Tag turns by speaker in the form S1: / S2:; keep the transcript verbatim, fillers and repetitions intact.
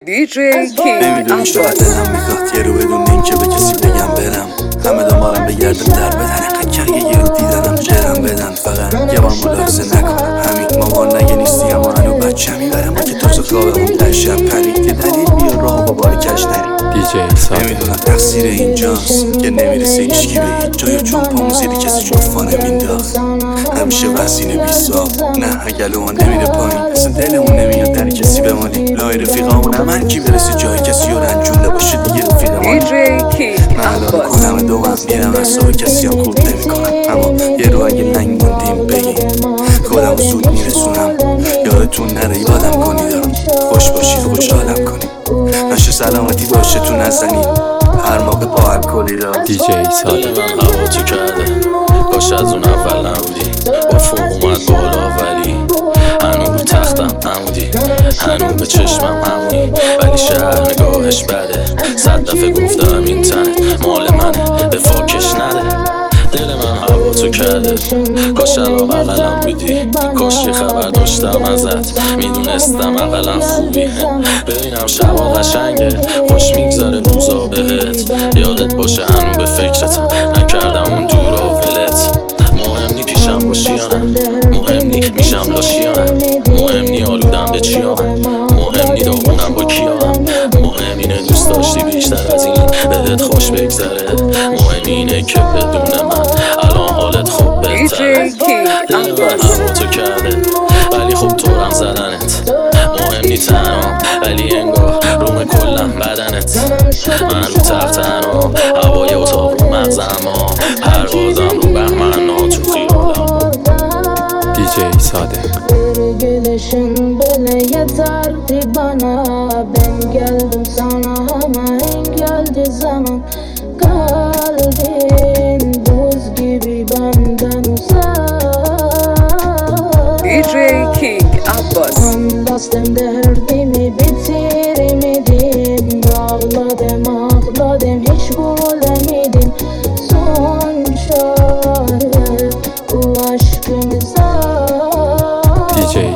S1: دی جی کینگ
S2: نمیدونی شاید دلم میخواد یه رو بدون این که به کسی بگم برم. همه دنبالم بگردم در بدن اینقدر که یه رو دیدنم جرم بدن. فقط یه بار ملاحظه نکنم همین مامان نگه نیستی اما هنو بچه میبرم که تازه خوابمون در شب پرید که دلیل بیا راه با بار کش نریم.
S3: دی جی ساده
S2: نمیدونم تقصیر اینجاست که نمیرسه هیچکی به هیچ جا، یا چون پامون زیر کسی جفا نمینداخت. همیشه وزین بیساب نه اگلوان نمیره پایین، اصلا دلمون نمیاد در کسی بمانیم. لای رفیقامون هم هر کی برسه جای کسی رو رنجونده باشه دیگه رفیقمانی.
S1: دی جی کینگ
S2: من الان کنم دوام میرم اصاب کسی هم خوب نمیکنم، اما یه رو اگه ننگ موندیم بگیم خودم زود میرسونم. یادتون نره یادم کنید خوش باشید خوشحالم کنید، نشه سلامتی باشه تو نزنید هر موقع با الکلی را.
S3: دی جی ساده
S4: دل من هوا تو کرده کاش از اون اول نبودی، با فوق اومد بالا ولی هنو رو تختم نمودی، هنو به چشمم همونی ولی شهر نگاهش بده. صد دفعه گفتم این تنت مال منه به فاکش نده. دل من هوا تو کرده کاش الان اقلم بودی، کاش یه خبر داشتم ازت میدونستم اقلم خوبی. ببینم شبا قشنگه خوش میگذاره روزا بهت، یادت باشه هنو به فکرتم نکردم اون دورا ولت. مهم نی پیشم باشی یا نه، مهم نی میشم لاشی یا نه، مهم نی آلودم به چی یا نه، مهم نی داغونم با کیا هم، مهم اینه دوست داشتی بیشتر از این بهت خوش بگذره، مهم اینه که بدون من الان حالت خوب بهتره. دل من هوا تو کرده ولی خوب طورم زدنت، مهم نی تنها ولی انگار روم کلم بدنت. من رو تخت تنها هوای اتاق رو مغزم ها پروازم رو بهمن ها تو خیالم.
S3: دی جی ساده
S5: Gelişin bile yeterdi bana. Ben geldim sana ama geldi zaman. Kalbin buz gibi benden uzak.
S1: دی جی کینگ عباس
S5: Anlastem derdi